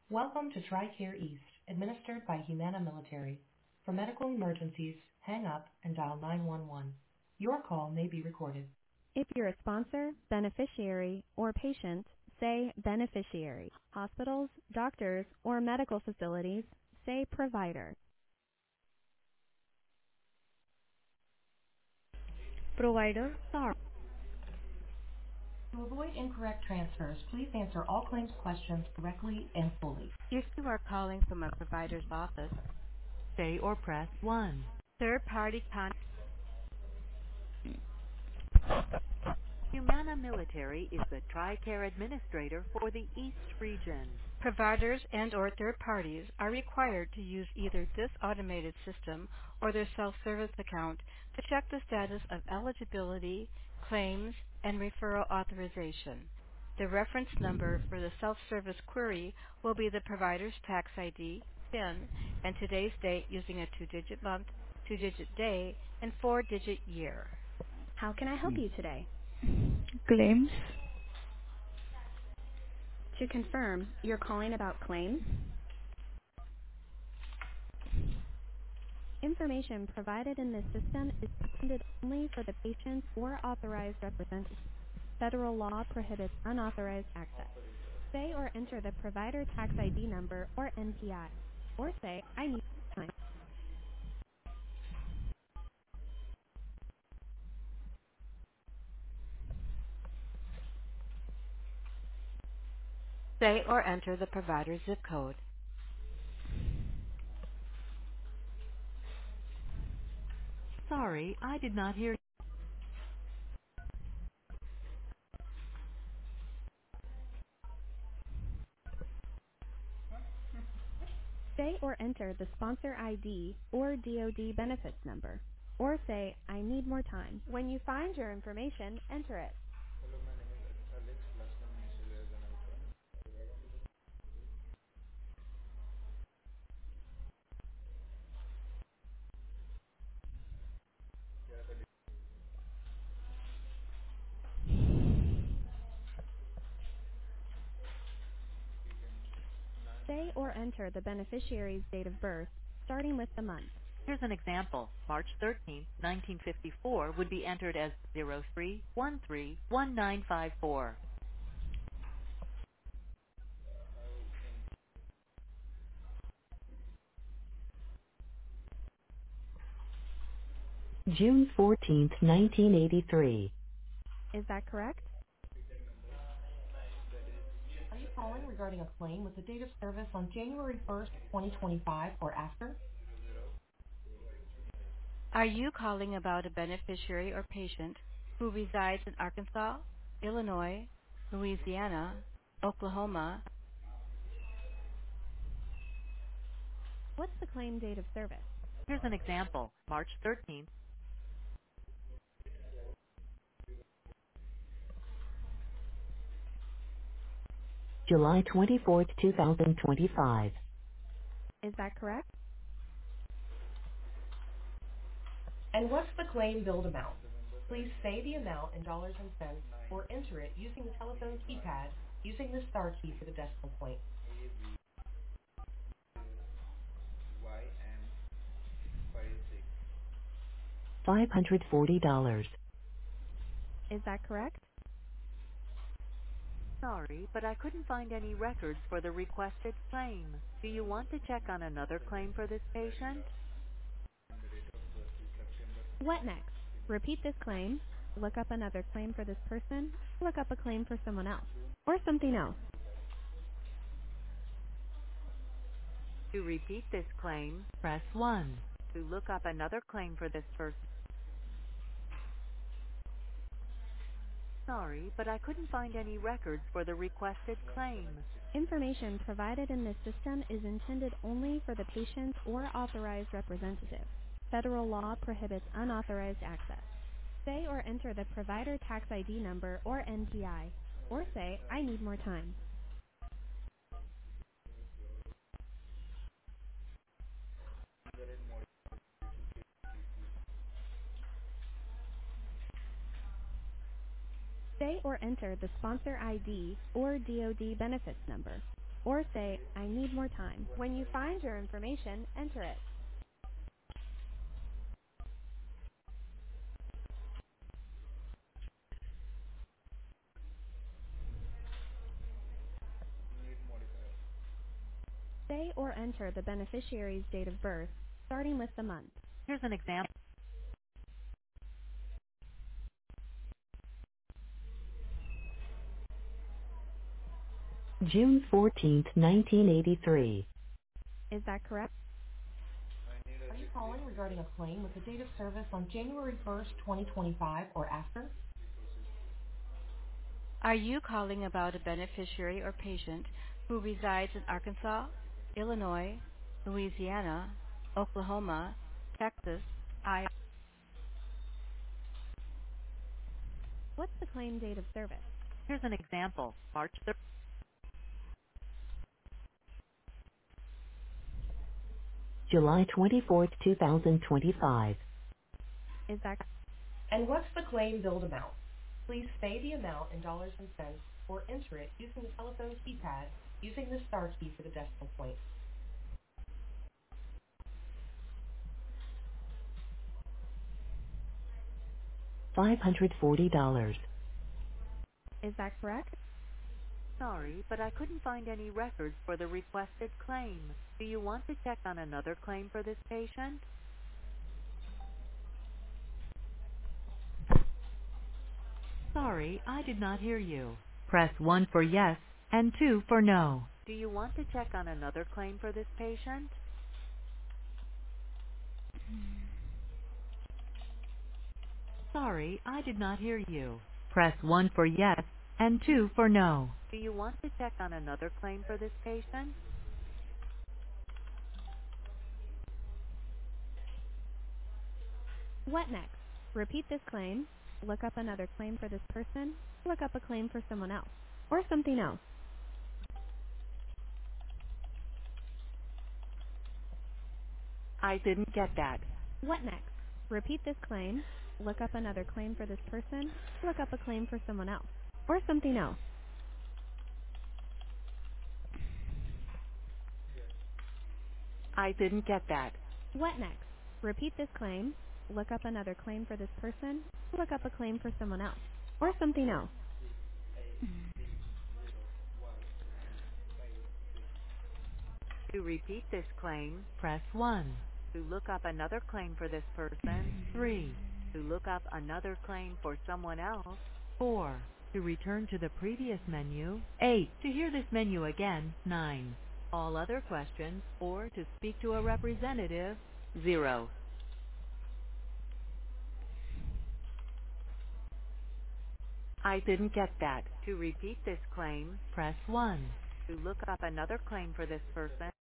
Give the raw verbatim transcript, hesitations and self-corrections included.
Welcome to TRICARE East, administered by Humana Military. For medical emergencies, hang up and dial nine one one. Your call may be recorded. If you're a sponsor, beneficiary, or patient, say beneficiary. Hospitals, doctors, or medical facilities, say provider. Provider. Sorry. To avoid incorrect transfers, please answer all claims questions correctly and fully. If you are calling from a provider's office, say or press one. Third-party con- Humana Military is the TRICARE administrator for the East region. Providers and or third parties are required to use either this automated system or their self-service account to check the status of eligibility, claims, and referral authorization. The reference number for the self-service query will be the provider's tax I D, P I N, and today's date using a two-digit month, two-digit day, and four-digit year. How can I help you today? Claims. To confirm, you're calling about claims? Information provided in this system is intended only for the patient or authorized representative. Federal law prohibits unauthorized access. Say or enter the provider tax I D number or N P I, or say, I need time. Say or enter the provider's zip code. Sorry, I did not hear. Say or enter the sponsor I D or D O D benefits number, or say, I need more time. When you find your information, enter it. Say or enter the beneficiary's date of birth, starting with the month. Here's an example. March thirteenth, nineteen fifty-four would be entered as zero three one three one nine five four. June fourteenth, nineteen eighty-three. Is that correct? Are you calling regarding a claim with the date of service on January first, twenty twenty-five or after? Are you calling about a beneficiary or patient who resides in Arkansas, Illinois, Louisiana, Oklahoma? What's the claim date of service? Here's an example. March thirteenth. July twenty-fourth, two thousand twenty-five. Is that correct? And what's the claim billed amount? Please say the amount in dollars and cents or enter it using the telephone keypad using the star key for the decimal point. five hundred forty dollars. Is that correct? Sorry, but I couldn't find any records for the requested claim. Do you want to check on another claim for this patient? What next? Repeat this claim, look up another claim for this person, look up a claim for someone else, or something else. To repeat this claim, press one. To look up another claim for this person. Sorry, but I couldn't find any records for the requested claim. Information provided in this system is intended only for the patient or authorized representative. Federal law prohibits unauthorized access. Say or enter the provider tax I D number or N P I, or say, I need more time. Say or enter the sponsor I D or D O D benefits number, or say, I need more time. When you find your information, enter it. Say or enter the beneficiary's date of birth, starting with the month. Here's an example. June fourteenth, nineteen eighty-three. Is that correct? Are you calling regarding a claim with a date of service on January first, twenty twenty-five or after? Are you calling about a beneficiary or patient who resides in Arkansas, Illinois, Louisiana, Oklahoma, Texas, Iowa? What's the claim date of service? Here's an example. March third. July twenty-fourth, two thousand twenty-five. Is that And what's the claim billed amount? Please say the amount in dollars and cents or enter it using the telephone keypad using the star key for the decimal point. five hundred forty dollars. is that correct? Sorry, but I couldn't find any records for the requested claim. Do you want to check on another claim for this patient? Sorry, I did not hear you. Press one for yes and two for no. Do you want to check on another claim for this patient? Sorry, I did not hear you. Press one for yes and two for no. Do you want to check on another claim for this patient? What next? Repeat this claim, look up another claim for this person, look up a claim for someone else, or something else. I didn't get that. What next? Repeat this claim, look up another claim for this person, look up a claim for someone else, or something else. I didn't get that. What next? Repeat this claim, look up another claim for this person, look up a claim for someone else, or something else. To repeat this claim, press one. To look up another claim for this person, three. To look up another claim for someone else, four. To return to the previous menu, eight. To hear this menu again, nine. All other questions or to speak to a representative, zero. I didn't get that. To repeat this claim, press one. To look up another claim for this person,